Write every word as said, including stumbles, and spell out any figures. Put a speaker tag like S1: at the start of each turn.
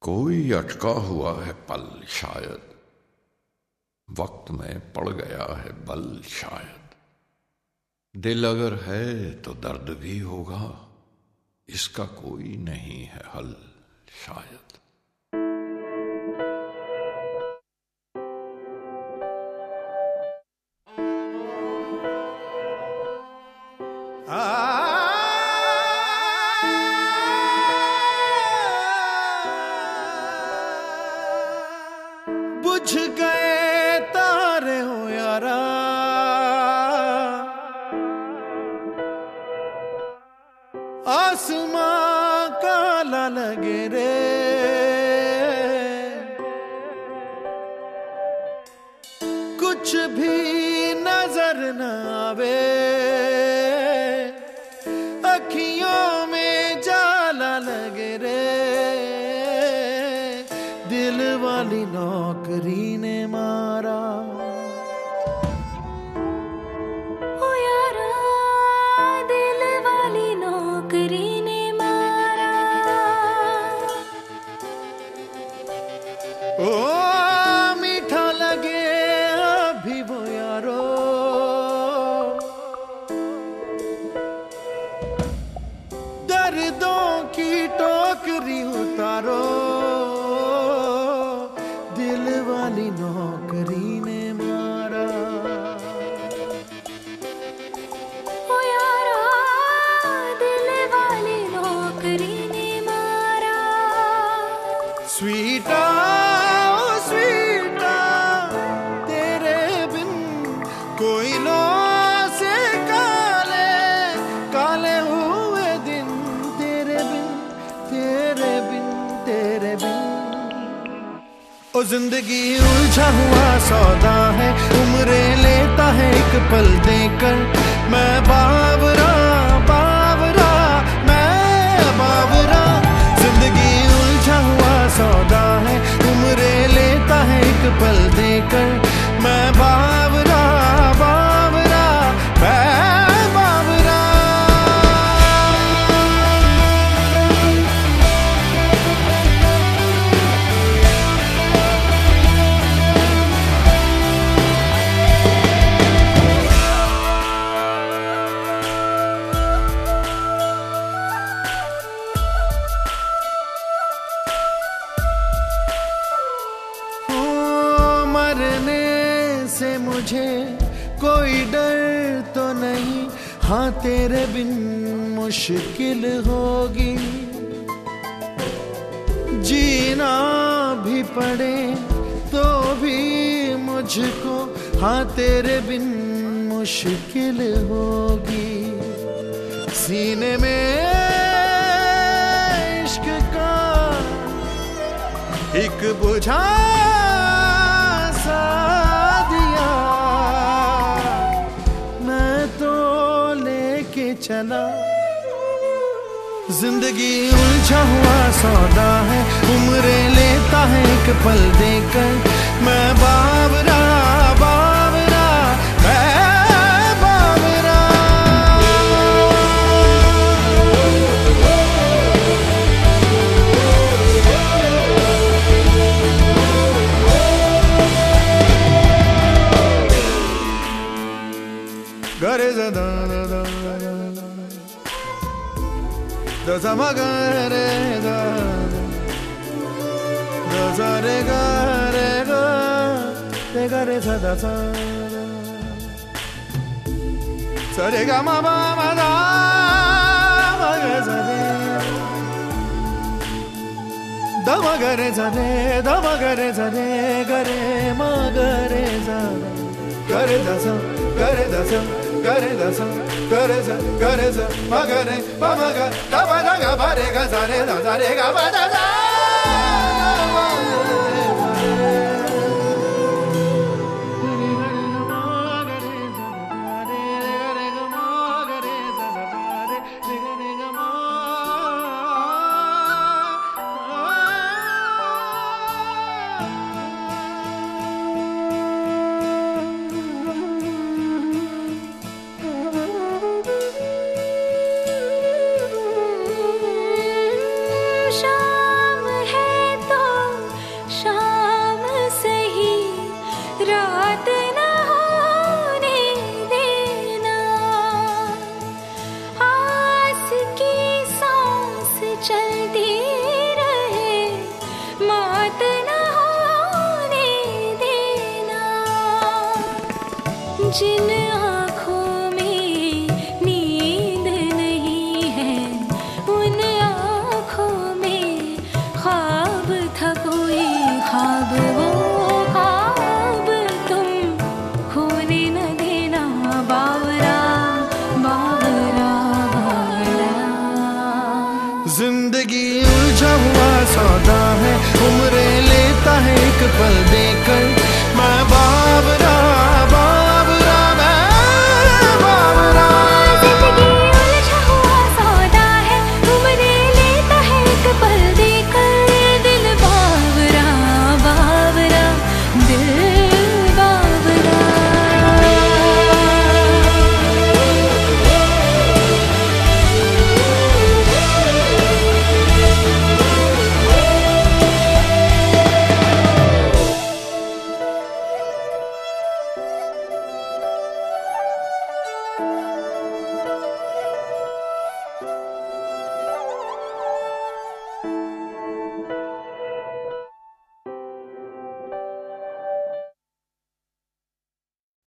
S1: कोई अटका हुआ है पल शायद, वक्त में पड़ गया है बल शायद। दिल अगर है तो दर्द भी होगा, इसका कोई नहीं है हल शायद।
S2: बुझ गए तारे हो यारा, आसमां काला लगे रे। कुछ भी नजर न आवे, अखियों में जाला लगे रे। दिल वाली नौकरी ने मारा,
S3: ओ यारा दिल वाली नौकरी ने मारा।
S2: ओ मीठा लगे अभी वो यारो, दर्दों की टोकरी उतारो। दिल वाली नौकरी ने मारा,
S3: ओ यारा दिल वाली नौकरी ने मारा।
S2: स्वीटा ओ स्वीटा, तेरे बिन कोई लो से काले काले हुए दिन। तेरे बिन तेरे बिन तेरे बिन ओ जिंदगी उलझा हुआ सौदा है, उम्रें लेता है एक पल देकर। मैं बावरा बावरा मैं बावरा, जिंदगी उलझा हुआ सौदा है, उम्रें लेता है एक पल देकर। मैं बावरा बावरा मैं बावरा। मरने से मुझे कोई डर तो नहीं, हाँ तेरे बिन मुश्किल होगी। जीना भी पड़े तो भी मुझको, हाँ तेरे बिन मुश्किल होगी। सीने में इश्क का एक बुझा सा दिया, मैं तो लेके चला। जिंदगी उलझा हुआ सौदा है, उम्रें लेता है एक पल देकर। मैं बावरा बावरा मैं बावरा। गरे दा दा दा दा सा मा गा रे दा दा सा रे गा रे गा रे गा रे सा दा सा सा रे गा मा ba ma da ma ga sa re da ma ga re sa re da ma ga re sa re ga re ma ga re sa ga re da sa ga re da sa ga re da sa ga re sa ga re sa ma ga re pa ma ga da ba da ga ba re ga sa re da sa re ga ba da da.
S3: शाम जिन